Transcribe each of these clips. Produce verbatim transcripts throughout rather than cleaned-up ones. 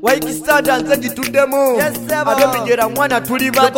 White Standard nze gituddemu. Ate bigera mwana tuli batta.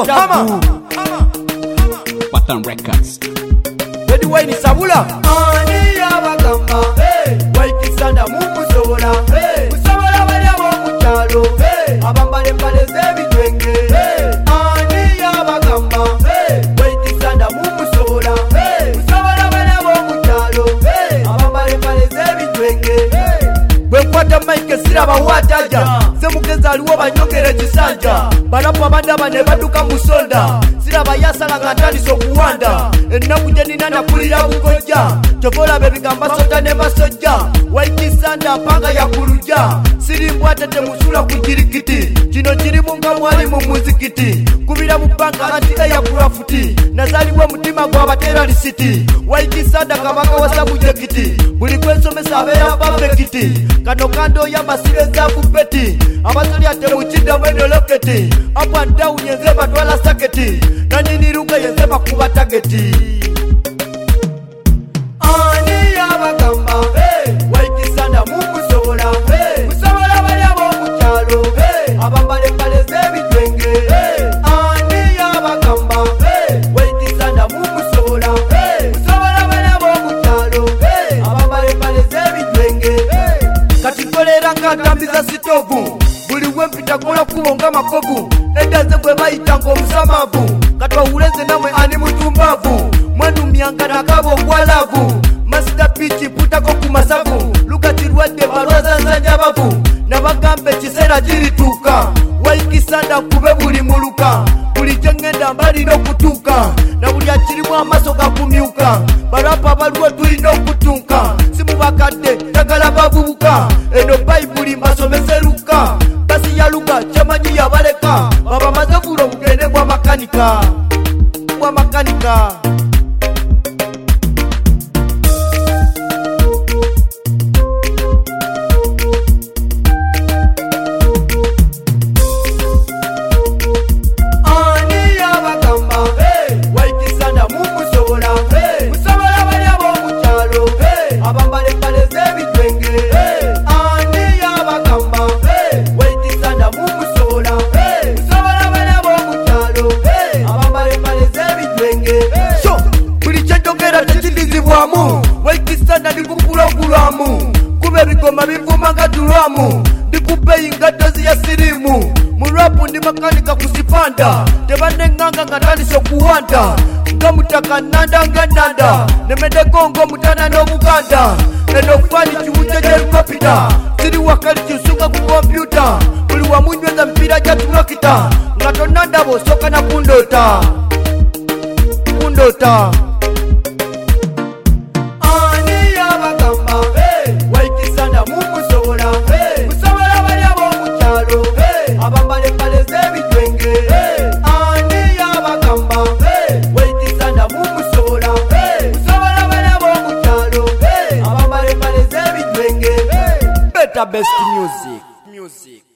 Pattern Records. Edi wine sabula. Ani abagamba. White Standard mumusobola. Musobola bali abo mukyalo. Abambale mbale z'ebitwenge. Ani abagamba. White Standard mumusobola. Musobola bali abo mukyalo. Abambale mbale z'ebitwenge. Bwekwata Mike siraba wataja. Semukeza aliwo banyongere kisanja. Balapo abandaba ne baduka musonda. Siraba yasala ngatandise okuwanda. Ennaku gye nina nakulira bukojja. Kyovola be bigamba sota ne basojja. White Standard mpanga yakuluja. Sirimbwate temusula ku kirikiti. Kino kirimu nga mwali mu muzikiti. Kubira mu banka anti eyakula futi. Nazaliwo mutima gw'abatera lisiti. White Standard kabaka wa sabujekiti. Buli kwensomesa abeera perfekiti. Kano kando ya masire za kupeti. Abasoli ate mukidda mweno loketi. Up and down yenze batwala saketi. Nanyini ruga yenze bakuba tageti. Ani abagamba. White Standard mumusobola. Musobola bali abo mukyalo. Abambale mbale z'ebitwenge. Ani abagamba. White Standard mumusobola. Musobola bali abo mukyalo. Abambale mbale z'ebitwenge. Kati kolera ngatambiza sitovu. Buli wempita kola kubo nga makovu. Edaze gwe bayita ng'omusamavu. Katwawuleze namwe ani mutumbavu. Mwenu myanga nakabo gwalavu. Master Pichi putako ku masavu. Lukatirwadde balwaza nsanjabavu. Nabagambe kiseera kirituuka. White Standard kube buli muluka. Buli kyengenda mbalina okutuuka. Na buli akirimu amaaso gakumyuka. Balapa balwo tulina okutunka. Simubakadde tagala bavubuka. Eno Bayibuli mbasomeseruka. Basi yaluga kyamanyi yabaleka. Baba mazevulo mugende gwa makanika. Gwa makanika. Abambale mbale z'ebitwenge. Ani abagamba. White Standard mumusobola. Musobola bali abo mukyalo. Abambale mbale z'ebitwenge. So buli kyetogera tekidizibwamu. White Standard ndikupulogulamu. Kuba ebigoma bivuma nga tulwamu. Ndikubeyi ngatto ziya sirimu. Mu rapu ndi makanika kusipanda. Tebanenganga nga tandise okuwanda. Nga mutaka nanda nga nanda. Nemedeko ng'omutana n'obuganda. Eno fani kiwuje gy'erukopita. Siri wakali kisuka ku kompyuta. Buli wamunyweza mpira gya tulokita. Nga tonanda bw'osooka na kundota. Kundota. Ani abagamba. White Standard mumusobola. Musobola bali abo mukyalo. Abambale mbale z'ebitwenge. Ani abagamba. White Standard mumusobola. Musobola bali abo mukyalo. Abambale mbale z'ebitwenge. Better best music. Music.